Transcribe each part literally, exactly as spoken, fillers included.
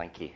Thank you.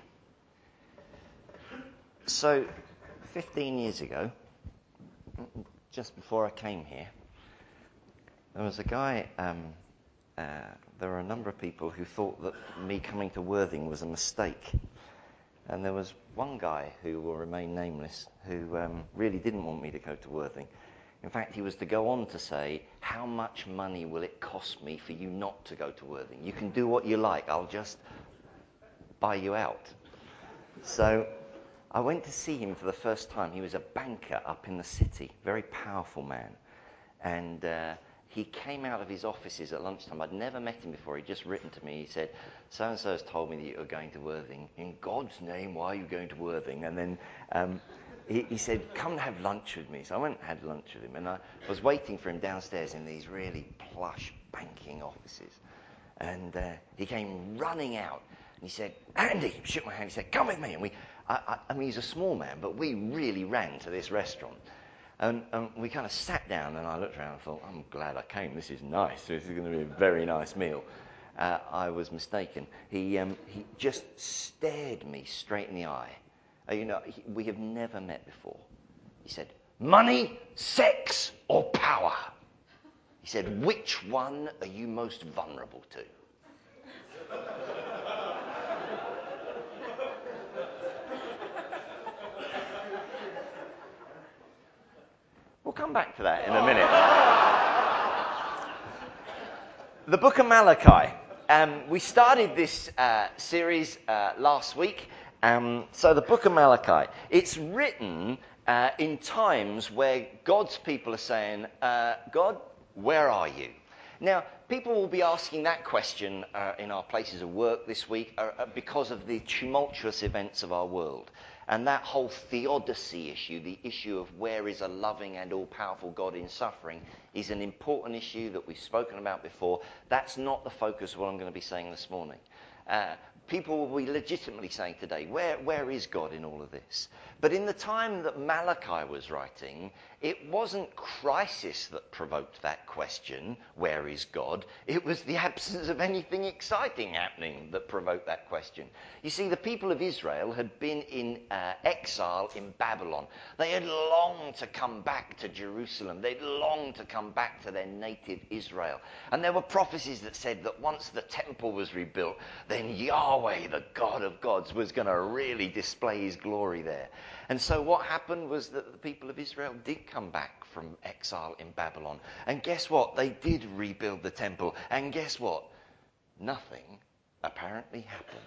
So, fifteen years ago, just before I came here, there was a guy, um, uh, there were a number of people who thought that me coming to Worthing was a mistake. And there was one guy who will remain nameless who um, really didn't want me to go to Worthing. In fact, he was to go on to say, how much money will it cost me for you not to go to Worthing? You can do what you like, I'll just buy you out. So I went to see him for the first time. He was a banker up in the city, very powerful man. And uh, he came out of his offices at lunchtime. I'd never met him before. He'd just written to me. He said, so-and-so has told me that you're going to Worthing. In God's name, why are you going to Worthing? And then um, he, he said, come and have lunch with me. So I went and had lunch with him. And I was waiting for him downstairs in these really plush banking offices. And uh, he came running out. And he said, Andy, shook my hand. He said, come with me. And we, I, I, I mean, he's a small man, but we really ran to this restaurant. And, and we kind of sat down, and I looked around and thought, I'm glad I came. This is nice. This is going to be a very nice meal. Uh, I was mistaken. He um, he just stared me straight in the eye. Uh, you know, he, we have never met before. He said, money, sex, or power? He said, which one are you most vulnerable to? We'll come back to that in a minute. The book of Malachi. Um, we started this uh, series uh, last week. Um, so the book of Malachi, it's written uh, in times where God's people are saying, uh, God, where are you? Now, people will be asking that question uh, in our places of work this week uh, because of the tumultuous events of our world. And that whole theodicy issue, the issue of where is a loving and all-powerful God in suffering, is an important issue that we've spoken about before. That's not the focus of what I'm going to be saying this morning. Uh, people will be legitimately saying today, where, where is God in all of this? But in the time that Malachi was writing, it wasn't crisis that provoked that question, where is God? It was the absence of anything exciting happening that provoked that question. You see, the people of Israel had been in uh, exile in Babylon. They had longed to come back to Jerusalem. They'd longed to come back to their native Israel. And there were prophecies that said that once the temple was rebuilt, then Yahweh, the God of gods, was going to really display his glory there. And so what happened was that the people of Israel did come back from exile in Babylon. And guess what? They did rebuild the temple. And guess what? Nothing apparently happened.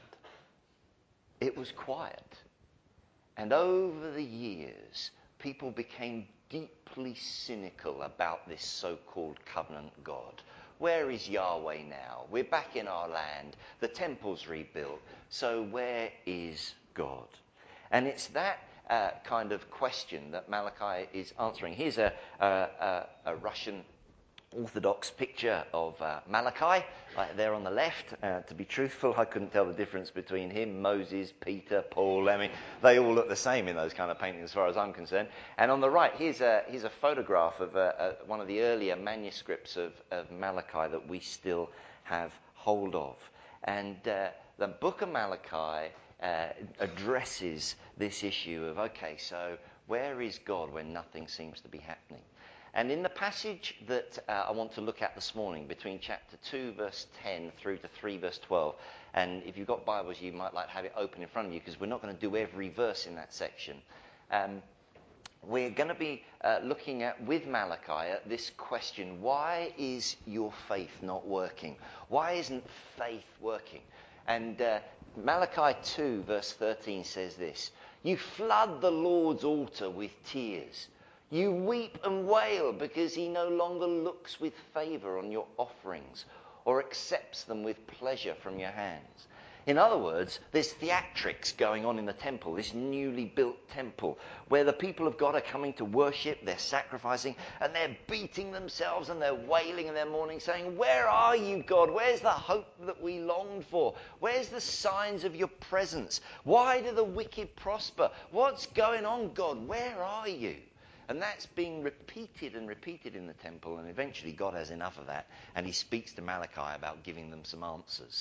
It was quiet. And over the years, people became deeply cynical about this so-called covenant God. Where is Yahweh now? We're back in our land. The temple's rebuilt. So where is God? And it's that uh, kind of question that Malachi is answering. Here's a, a, a, a Russian Orthodox picture of uh, Malachi, uh, there on the left. Uh, to be truthful, I couldn't tell the difference between him, Moses, Peter, Paul. I mean, they all look the same in those kind of paintings as far as I'm concerned. And on the right, here's a, here's a photograph of uh, uh, one of the earlier manuscripts of, of Malachi that we still have hold of. And uh, the book of Malachi uh, addresses this issue of, okay, so where is God when nothing seems to be happening? And in the passage that uh, I want to look at this morning, between chapter two, verse ten, through to three, verse twelve, and if you've got Bibles, you might like to have it open in front of you, because we're not going to do every verse in that section. Um, we're going to be uh, looking at, with Malachi, at this question, why is your faith not working? Why isn't faith working? And uh, Malachi two, verse thirteen says this, you flood the Lord's altar with tears. You weep and wail because he no longer looks with favour on your offerings or accepts them with pleasure from your hands. In other words, there's theatrics going on in the temple, this newly built temple, where the people of God are coming to worship, they're sacrificing, and they're beating themselves and they're wailing and they're mourning, saying, where are you, God? Where's the hope that we longed for? Where's the signs of your presence? Why do the wicked prosper? What's going on, God? Where are you? And that's being repeated and repeated in the temple, and eventually God has enough of that, and he speaks to Malachi about giving them some answers.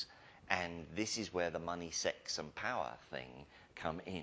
And this is where the money, sex, and power thing come in.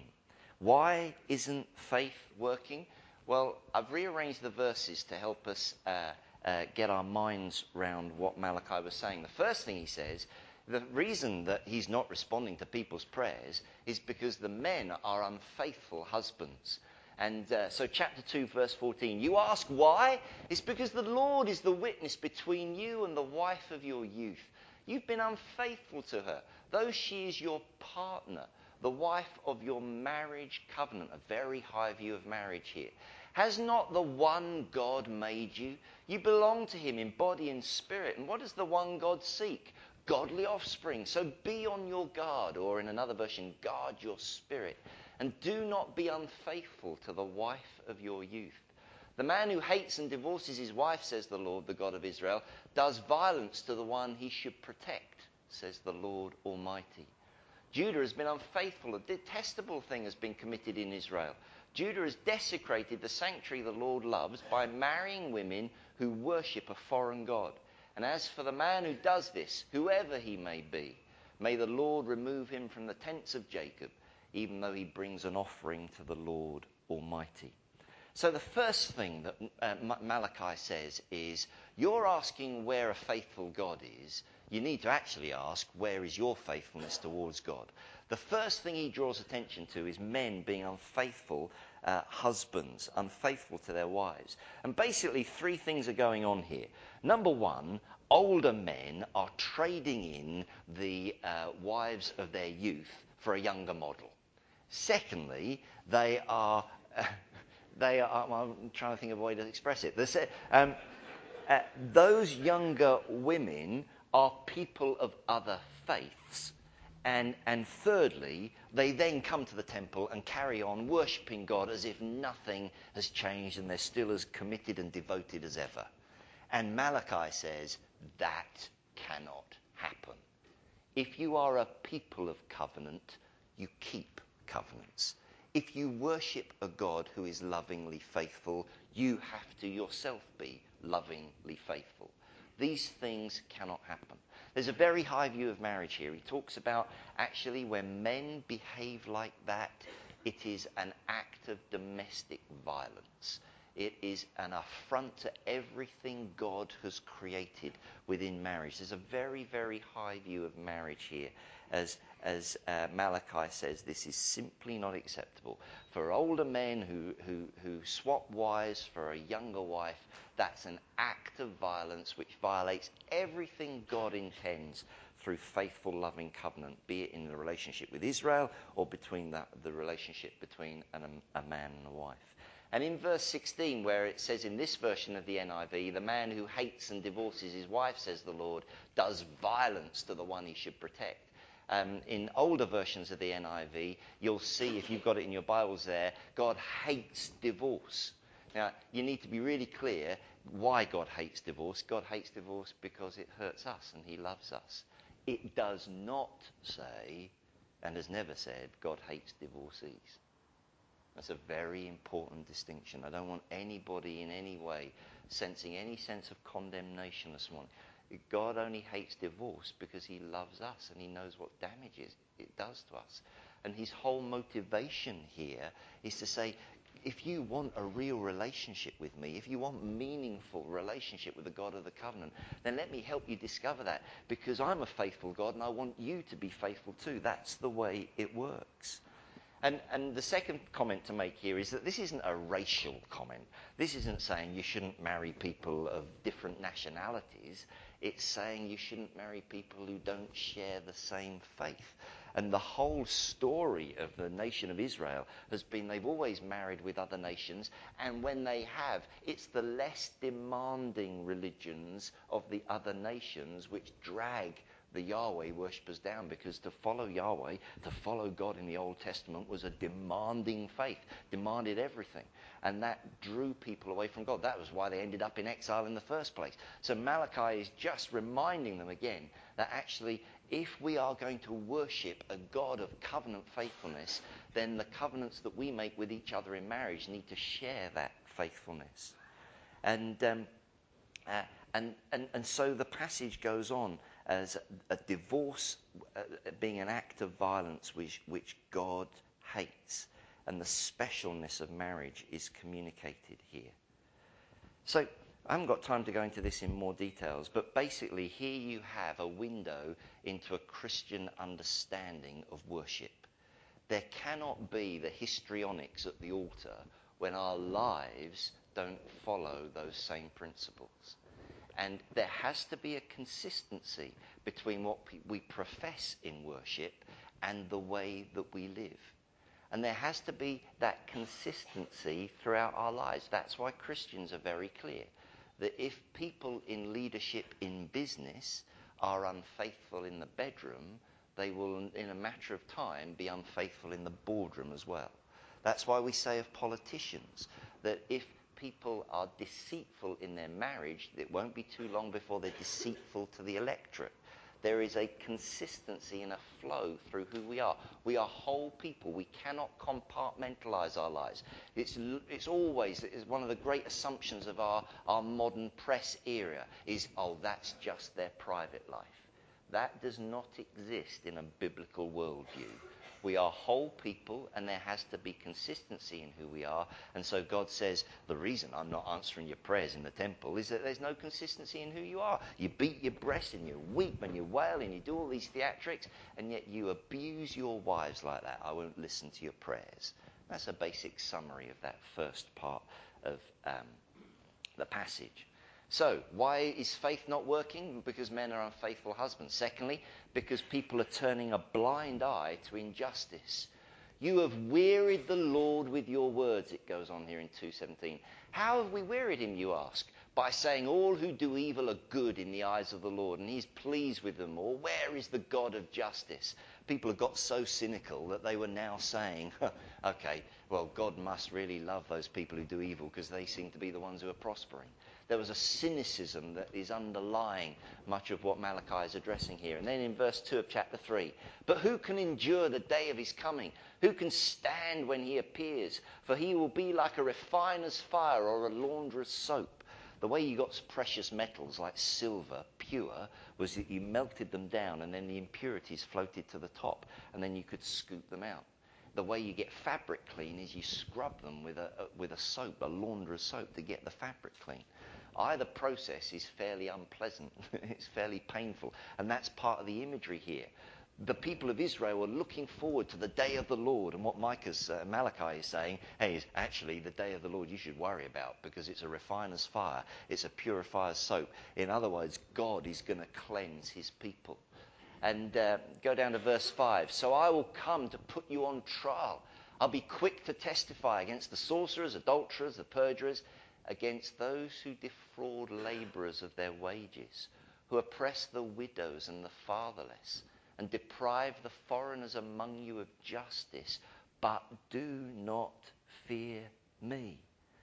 Why isn't faith working? Well, I've rearranged the verses to help us uh, uh, get our minds round what Malachi was saying. The first thing he says, the reason that he's not responding to people's prayers is because the men are unfaithful husbands. And uh, so chapter two, verse fourteen, you ask why? It's because the Lord is the witness between you and the wife of your youth. You've been unfaithful to her, though she is your partner, the wife of your marriage covenant. A very high view of marriage here. Has not the one God made you? You belong to him in body and spirit. And what does the one God seek? Godly offspring. So be on your guard, or in another version, guard your spirit. And do not be unfaithful to the wife of your youth. The man who hates and divorces his wife, says the Lord, the God of Israel, does violence to the one he should protect, says the Lord Almighty. Judah has been unfaithful. A detestable thing has been committed in Israel. Judah has desecrated the sanctuary the Lord loves by marrying women who worship a foreign god. And as for the man who does this, whoever he may be, may the Lord remove him from the tents of Jacob, even though he brings an offering to the Lord Almighty. So the first thing that uh, Malachi says is, you're asking where a faithful God is. You need to actually ask, where is your faithfulness towards God? The first thing he draws attention to is men being unfaithful uh, husbands, unfaithful to their wives. And basically three things are going on here. Number one, older men are trading in the uh, wives of their youth for a younger model. Secondly, they are... Uh, They are, well, I'm trying to think of a way to express it. This, um, uh, those younger women are people of other faiths. And, and thirdly, they then come to the temple and carry on worshipping God as if nothing has changed and they're still as committed and devoted as ever. And Malachi says that cannot happen. If you are a people of covenant, you keep covenants. If you worship a God who is lovingly faithful, you have to yourself be lovingly faithful. These things cannot happen. There's a very high view of marriage here. He talks about actually when men behave like that, it is an act of domestic violence. It is an affront to everything God has created within marriage. There's a very, very high view of marriage here. As, as uh, Malachi says, this is simply not acceptable. For older men who, who, who swap wives for a younger wife, that's an act of violence which violates everything God intends through faithful, loving covenant, be it in the relationship with Israel or between that, the relationship between an, a man and a wife. And in verse sixteen, where it says in this version of the N I V, the man who hates and divorces his wife, says the Lord, does violence to the one he should protect. Um, in older versions of the N I V, you'll see, if you've got it in your Bibles there, God hates divorce. Now, you need to be really clear why God hates divorce. God hates divorce because it hurts us and he loves us. It does not say, and has never said, God hates divorcees. That's a very important distinction. I don't want anybody in any way sensing any sense of condemnation this morning. God only hates divorce because he loves us and he knows what damages it does to us. And his whole motivation here is to say, if you want a real relationship with me, if you want meaningful relationship with the God of the covenant, then let me help you discover that, because I'm a faithful God and I want you to be faithful too. That's the way it works. And, and the second comment to make here is that this isn't a racial comment. This isn't saying you shouldn't marry people of different nationalities. It's saying you shouldn't marry people who don't share the same faith. And the whole story of the nation of Israel has been they've always married with other nations, and when they have, it's the less demanding religions of the other nations which drag the Yahweh worshippers down, because to follow Yahweh, to follow God in the Old Testament was a demanding faith, demanded everything. And that drew people away from God. That was why they ended up in exile in the first place. So Malachi is just reminding them again that actually if we are going to worship a God of covenant faithfulness, then the covenants that we make with each other in marriage need to share that faithfulness. And um, uh, and, and and so the passage goes on. as a divorce uh, being an act of violence which, which God hates. And the specialness of marriage is communicated here. So I haven't got time to go into this in more details, but basically here you have a window into a Christian understanding of worship. There cannot be the histrionics at the altar when our lives don't follow those same principles. And there has to be a consistency between what we profess in worship and the way that we live. And there has to be that consistency throughout our lives. That's why Christians are very clear that if people in leadership in business are unfaithful in the bedroom, they will, in a matter of time, be unfaithful in the boardroom as well. That's why we say of politicians that if people are deceitful in their marriage, it won't be too long before they're deceitful to the electorate. There is a consistency and a flow through who we are. We are whole people. We cannot compartmentalize our lives. It's, it's always it's one of the great assumptions of our, our modern press era is, oh, that's just their private life. That does not exist in a biblical worldview. We are whole people, and there has to be consistency in who we are. And so God says, the reason I'm not answering your prayers in the temple is that there's no consistency in who you are. You beat your breast, and you weep, and you wail, and you do all these theatrics, and yet you abuse your wives like that. I won't listen to your prayers. That's a basic summary of that first part of um, the passage. So, why is faith not working? Because men are unfaithful husbands. Secondly, because people are turning a blind eye to injustice. You have wearied the Lord with your words, it goes on here in two seventeen. How have we wearied him, you ask? By saying all who do evil are good in the eyes of the Lord, and he's pleased with them. Or where is the God of justice? People have got so cynical that they were now saying, okay, well, God must really love those people who do evil because they seem to be the ones who are prospering. There was a cynicism that is underlying much of what Malachi is addressing here. And then in verse two of chapter three, but who can endure the day of his coming? Who can stand when he appears? For he will be like a refiner's fire or a launderer's soap. The way you got precious metals like silver pure was that you melted them down and then the impurities floated to the top and then you could scoop them out. The way you get fabric clean is you scrub them with a, a with a soap, a launderer's soap, to get the fabric clean. Either process is fairly unpleasant. It's fairly painful. And that's part of the imagery here. The people of Israel were looking forward to the day of the Lord. And what Micah's, uh, Malachi is saying, hey, is actually the day of the Lord you should worry about because it's a refiner's fire. It's a purifier's soap. In other words, God is going to cleanse his people. And uh, go down to verse five. So I will come to put you on trial. I'll be quick to testify against the sorcerers, adulterers, the perjurers, against those who defraud labourers of their wages, who oppress the widows and the fatherless, and deprive the foreigners among you of justice, but do not fear me.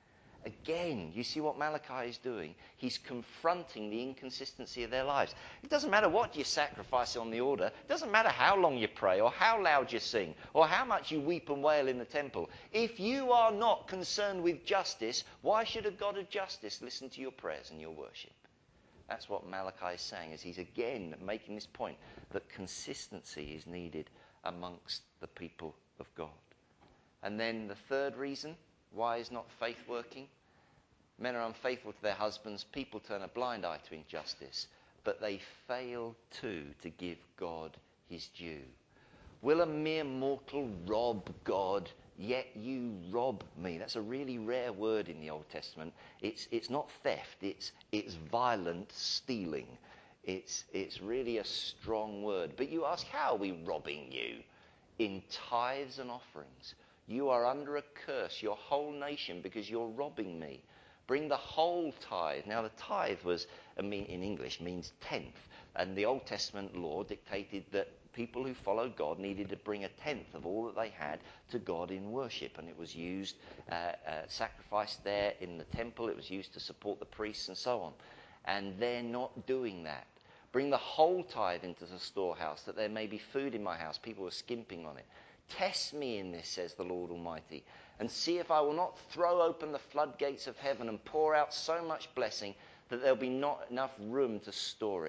Again, you see what Malachi is doing? He's confronting the inconsistency of their lives. It doesn't matter what you sacrifice on the altar. It doesn't matter how long you pray or how loud you sing or how much you weep and wail in the temple. If you are not concerned with justice, why should a God of justice listen to your prayers and your worship? That's what Malachi is saying, as he's again making this point that consistency is needed amongst the people of God. And then the third reason, why is not faith working? Men are unfaithful to their husbands. People turn a blind eye to injustice. But they fail too to give God his due. Will a mere mortal rob God? Yet you rob me. That's a really rare word in the Old Testament. It's it's not theft. It's it's violent stealing. It's it's really a strong word. But you ask, how are we robbing you? In tithes and offerings. You are under a curse, your whole nation, because you're robbing me. Bring the whole tithe. Now, the tithe was, I mean, in English, means tenth. And the Old Testament law dictated that people who followed God needed to bring a tenth of all that they had to God in worship. And it was used, uh, uh, sacrificed there in the temple. It was used to support the priests and so on. And they're not doing that. Bring the whole tithe into the storehouse, that there may be food in my house. People were skimping on it. Test me in this, says the Lord Almighty, and see if I will not throw open the floodgates of heaven and pour out so much blessing that there'll be not enough room to store it.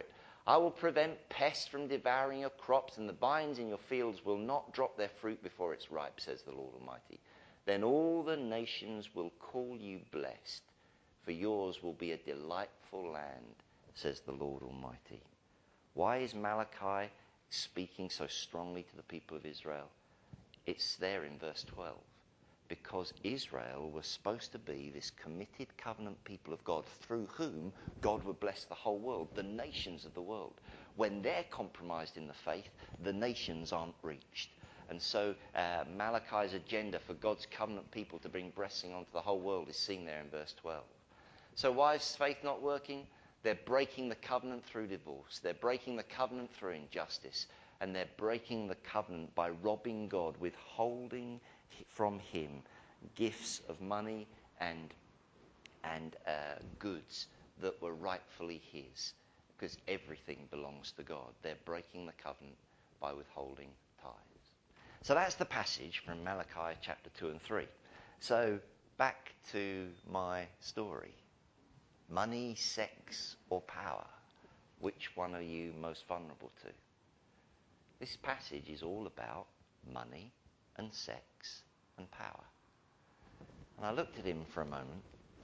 I will prevent pests from devouring your crops, and the vines in your fields will not drop their fruit before it's ripe, says the Lord Almighty. Then all the nations will call you blessed, for yours will be a delightful land, says the Lord Almighty. Why is Malachi speaking so strongly to the people of Israel? It's there in verse twelve. Because Israel was supposed to be this committed covenant people of God through whom God would bless the whole world, the nations of the world. When they're compromised in the faith, the nations aren't reached. And so uh, Malachi's agenda for God's covenant people to bring blessing onto the whole world is seen there in verse twelve. So why is faith not working? They're breaking the covenant through divorce. They're breaking the covenant through injustice. And they're breaking the covenant by robbing God, withholding from him gifts of money and and uh, goods that were rightfully his, because everything belongs to God. They're breaking the covenant by withholding tithes. So that's the passage from Malachi chapter two and three. So back to my story. Money, sex, or power? Which one are you most vulnerable to? This passage is all about money and sex and power. And I looked at him for a moment.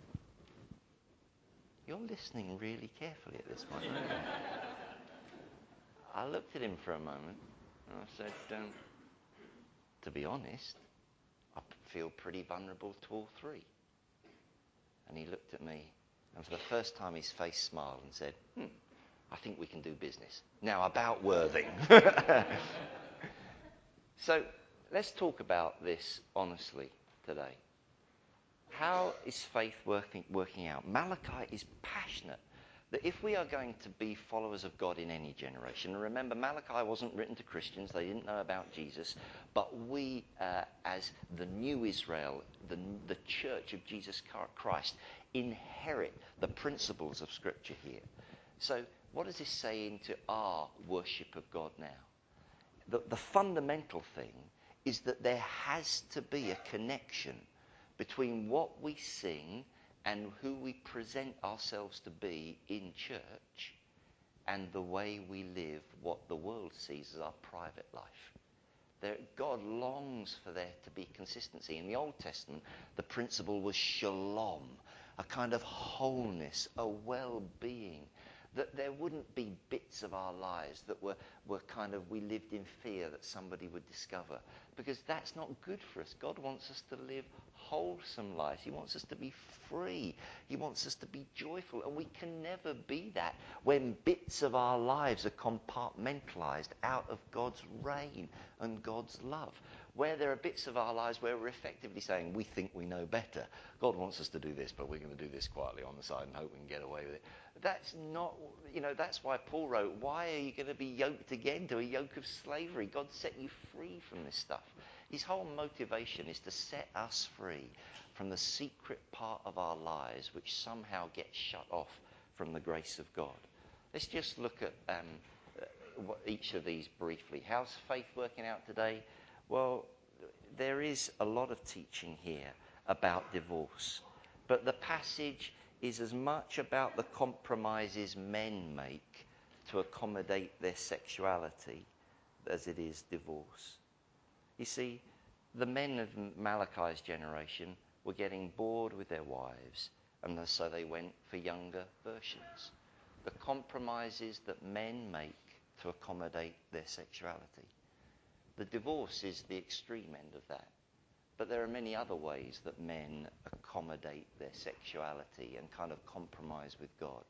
You're listening really carefully at this point, aren't you? I looked at him for a moment and I said, um, to be honest, I feel pretty vulnerable to all three. And he looked at me, and for the first time his face smiled and said, hmm, I think we can do business. Now, about Worthing. So, let's talk about this honestly today. How is faith working, working out? Malachi is passionate that if we are going to be followers of God in any generation, and remember, Malachi wasn't written to Christians, they didn't know about Jesus, but we, uh, as the new Israel, the, the church of Jesus Christ, inherit the principles of Scripture here. So, what does this say into our worship of God now? The, the fundamental thing is that there has to be a connection between what we sing and who we present ourselves to be in church and the way we live what the world sees as our private life. There, God longs for there to be consistency. In the Old Testament, the principle was shalom, a kind of wholeness, a well-being, that there wouldn't be bits of our lives that were, were kind of, we lived in fear that somebody would discover, because that's not good for us. God wants us to live wholesome lives. He wants us to be free. He wants us to be joyful, and we can never be that when bits of our lives are compartmentalized out of God's reign and God's love. Where there are bits of our lives where we're effectively saying we think we know better. God wants us to do this, but we're going to do this quietly on the side and hope we can get away with it. That's not, you know, that's why Paul wrote, why are you going to be yoked again to a yoke of slavery? God set you free from this stuff. His whole motivation is to set us free from the secret part of our lives which somehow gets shut off from the grace of God. Let's just look at um, uh, each of these briefly. How's faith working out today? Well, there is a lot of teaching here about divorce, but the passage is as much about the compromises men make to accommodate their sexuality as it is divorce. You see, the men of Malachi's generation were getting bored with their wives, and so they went for younger versions. The compromises that men make to accommodate their sexuality. The divorce is the extreme end of that. But there are many other ways that men accommodate their sexuality and kind of compromise with God.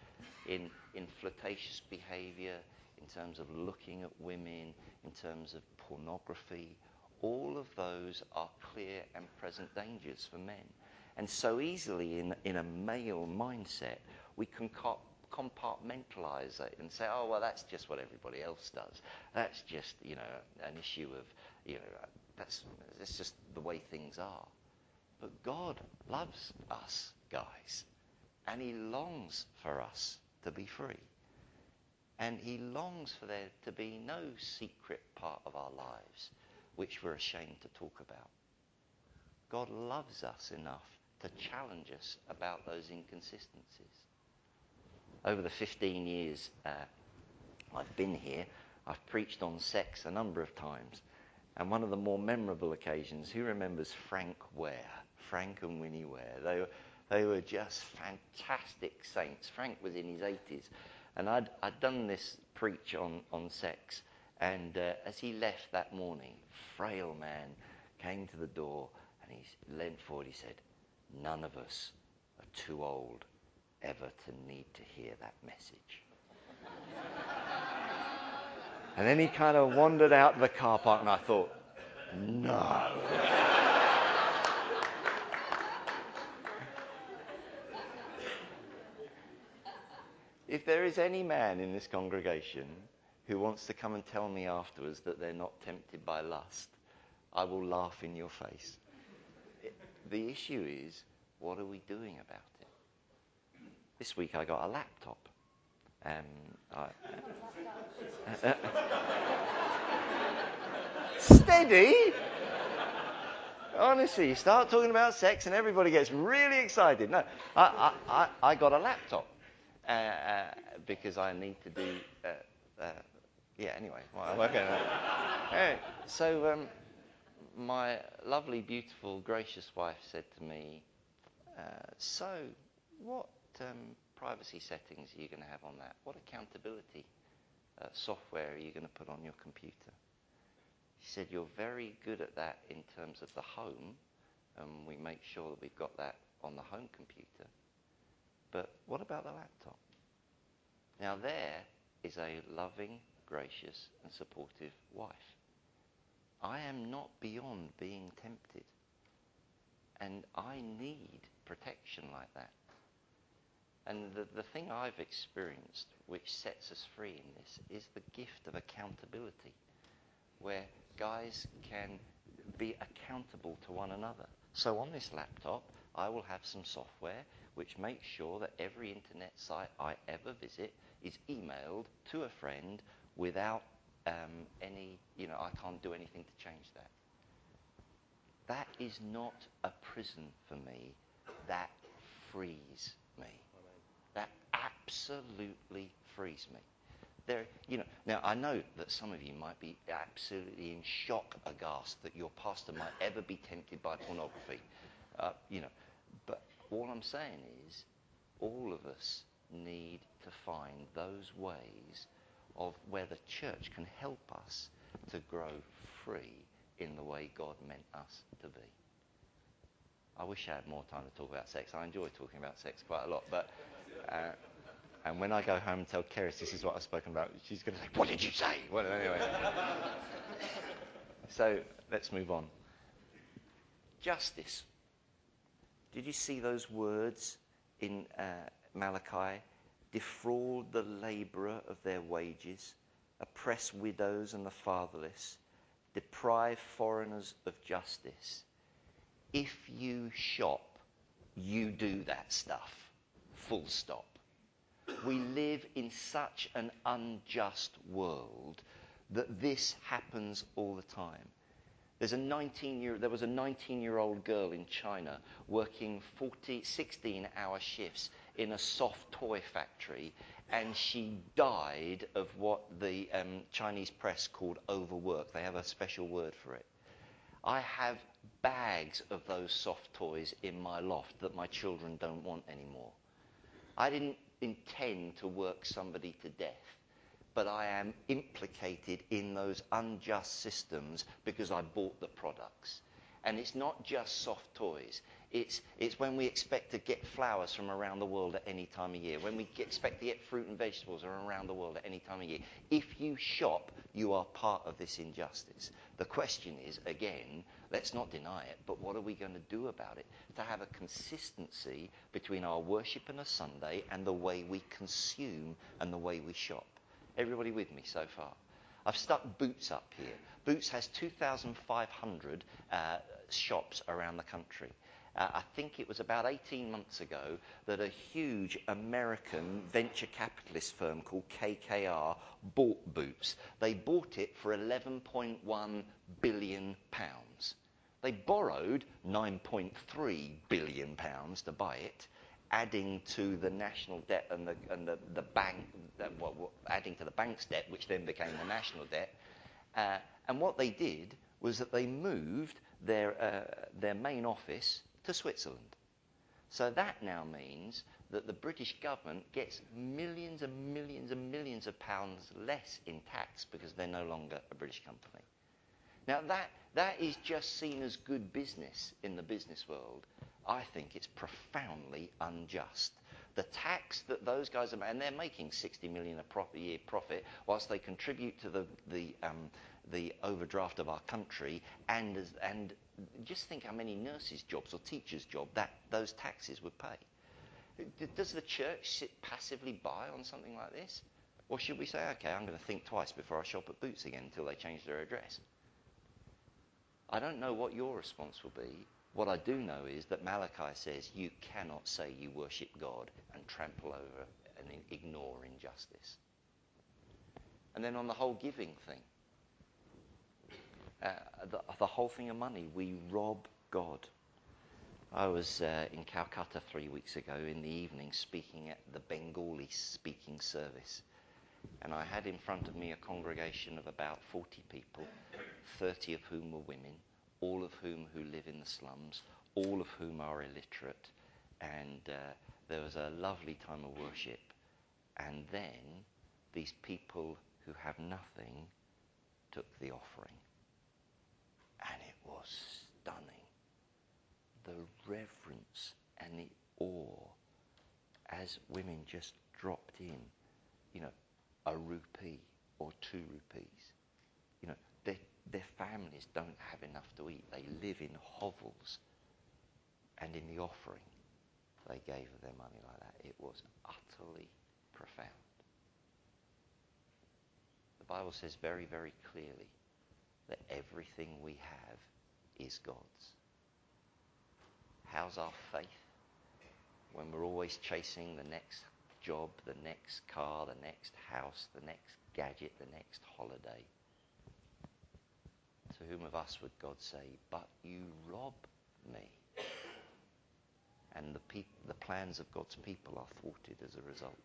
In, in flirtatious behavior, in terms of looking at women, in terms of pornography, all of those are clear and present dangers for men. And so easily in, in a male mindset, we can co- compartmentalize it and say, oh, well, that's just what everybody else does. That's just, you know, an issue of, you know, that's, that's just the way things are. But God loves us, guys, and he longs for us to be free. And he longs for there to be no secret part of our lives which we're ashamed to talk about. God loves us enough to challenge us about those inconsistencies. Over the fifteen years uh, I've been here, I've preached on sex a number of times. And one of the more memorable occasions, who remembers Frank Ware? Frank and Winnie Ware. They were, they were just fantastic saints. Frank was in his eighties. And I'd, I'd done this preach on, on sex. And uh, as he left that morning, frail man came to the door and he leant forward. He said, "None of us are too old ever to need to hear that message." And then he kind of wandered out of the car park, and I thought, no. If there is any man in this congregation who wants to come and tell me afterwards that they're not tempted by lust, I will laugh in your face. The issue is, what are we doing about it? This week I got a laptop. Um, I, uh, steady? Honestly, you start talking about sex and everybody gets really excited. No, I, I, I, I got a laptop uh, uh, because I need to do... Uh, uh, yeah, anyway. Well, I'm working on that. Anyway, so um, my lovely, beautiful, gracious wife said to me, uh, so what um, privacy settings are you going to have on that? What accountability uh, software are you going to put on your computer? She said, you're very good at that in terms of the home, and we make sure that we've got that on the home computer. But what about the laptop? Now there is a loving, gracious, and supportive wife. I am not beyond being tempted. And I need protection like that. And the, the thing I've experienced which sets us free in this is the gift of accountability, where guys can be accountable to one another. So on this laptop, I will have some software which makes sure that every internet site I ever visit is emailed to a friend without um, any, you know, I can't do anything to change that. That is not a prison for me. That frees me. That absolutely frees me. There, you know, now I know that some of you might be absolutely in shock, aghast that your pastor might ever be tempted by pornography. Uh, you know, but all I'm saying is, all of us need to find those ways of where the church can help us to grow free in the way God meant us to be. I wish I had more time to talk about sex. I enjoy talking about sex quite a lot, but uh, and when I go home and tell Keris this is what I've spoken about, she's going to say, "What did you say?" Well, anyway. So let's move on. Justice. Did you see those words in uh, Malachi? Defraud the labourer of their wages, oppress widows and the fatherless, deprive foreigners of justice. If you shop, you do that stuff. Full stop. We live in such an unjust world that this happens all the time. There's a nineteen year, there was a nineteen-year-old girl in China working forty, sixteen-hour shifts in a soft toy factory, and she died of what the um, Chinese press called overwork. They have a special word for it. I have bags of those soft toys in my loft that my children don't want anymore. I didn't intend to work somebody to death, but I am implicated in those unjust systems because I bought the products. And it's not just soft toys. It's, it's when we expect to get flowers from around the world at any time of year, when we get, expect to get fruit and vegetables from around the world at any time of year. If you shop, you are part of this injustice. The question is, again, let's not deny it, but what are we going to do about it? To have a consistency between our worship on a Sunday and the way we consume and the way we shop. Everybody with me so far? I've stuck Boots up here. Boots has two thousand five hundred uh, shops around the country. Uh, I think it was about eighteen months ago that a huge American venture capitalist firm called K K R bought Boots. They bought it for eleven point one billion pounds. They borrowed nine point three billion pounds to buy it, adding to the national debt and the and the, the bank, that, what, what, adding to the bank's debt, which then became the national debt. Uh, and what they did was that they moved their uh, their main office to Switzerland. So that now means that the British government gets millions and millions and millions of pounds less in tax because they're no longer a British company. Now that that is just seen as good business in the business world. I think it's profoundly unjust. The tax that those guys are, and they're making sixty million a year profit, whilst they contribute to the the um, the overdraft of our country, and as, and just think how many nurses' jobs or teachers' jobs that those taxes would pay. Does the church sit passively by on something like this, or should we say, okay, I'm going to think twice before I shop at Boots again until they change their address? I don't know what your response will be. What I do know is that Malachi says you cannot say you worship God and trample over and ignore injustice. And then on the whole giving thing, uh, the, the whole thing of money, we rob God. I was uh, in Calcutta three weeks ago in the evening speaking at the Bengali speaking service. And I had in front of me a congregation of about forty people, thirty of whom were women, all of whom who live in the slums, all of whom are illiterate. And uh, there was a lovely time of worship. And then these people who have nothing took the offering. And it was stunning. The reverence and the awe as women just dropped in, you know, a rupee or two rupees. You know, their, their families don't have enough to eat. They live in hovels. And in the offering, they gave of their money like that. It was utterly profound. The Bible says very, very clearly that everything we have is God's. How's our faith when we're always chasing the next job, the next car, the next house, the next gadget, the next holiday? To whom of us would God say, but you rob me? And the, peop- the plans of God's people are thwarted as a result.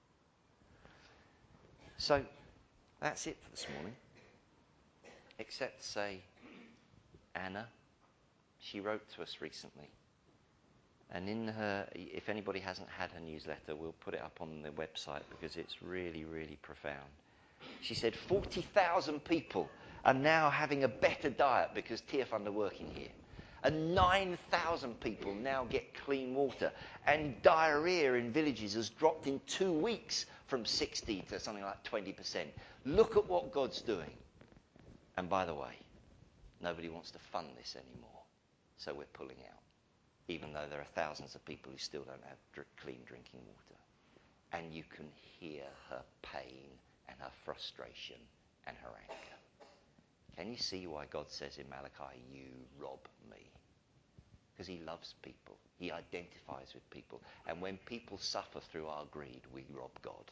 So, that's it for this morning. Except to say, Anna, she wrote to us recently. And in her, if anybody hasn't had her newsletter, we'll put it up on the website because it's really, really profound. She said forty thousand people are now having a better diet because Tearfund are working here. And nine thousand people now get clean water. And diarrhea in villages has dropped in two weeks from sixty to something like twenty percent. Look at what God's doing. And by the way, nobody wants to fund this anymore. So we're pulling out. Even though there are thousands of people who still don't have dr- clean drinking water. And you can hear her pain and her frustration and her anger. Can you see why God says in Malachi, you rob me? Because he loves people. He identifies with people. And when people suffer through our greed, we rob God.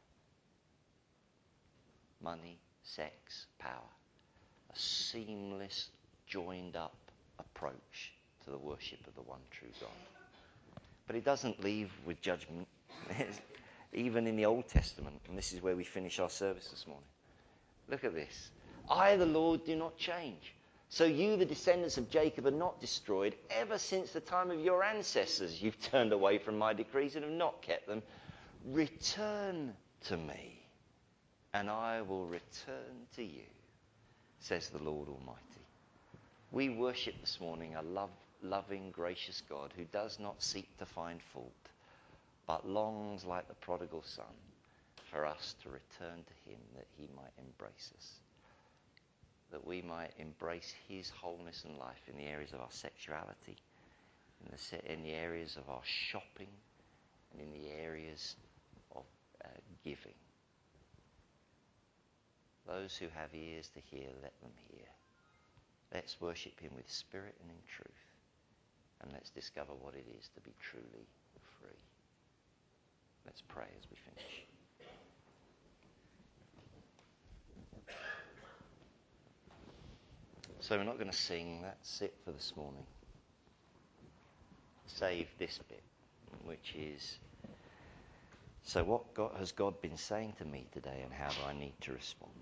Money, sex, power. A seamless, joined up approach to the worship of the one true God. But it doesn't leave with judgment. Even in the Old Testament, and this is where we finish our service this morning. Look at this. I, the Lord, do not change. So you, the descendants of Jacob, are not destroyed. Ever since the time of your ancestors, you've turned away from my decrees and have not kept them. Return to me, and I will return to you, says the Lord Almighty. We worship this morning a love, loving, gracious God who does not seek to find fault, but longs like the prodigal son for us to return to him that he might embrace us. That we might embrace his wholeness and life in the areas of our sexuality, in the, in the areas of our shopping, and in the areas of uh, giving. Those who have ears to hear, let them hear. Let's worship him with spirit and in truth. And let's discover what it is to be truly free. Let's pray as we finish. So we're not going to sing. That's it for this morning. Save this bit. which is, so what God, has God been saying to me today, and how do I need to respond?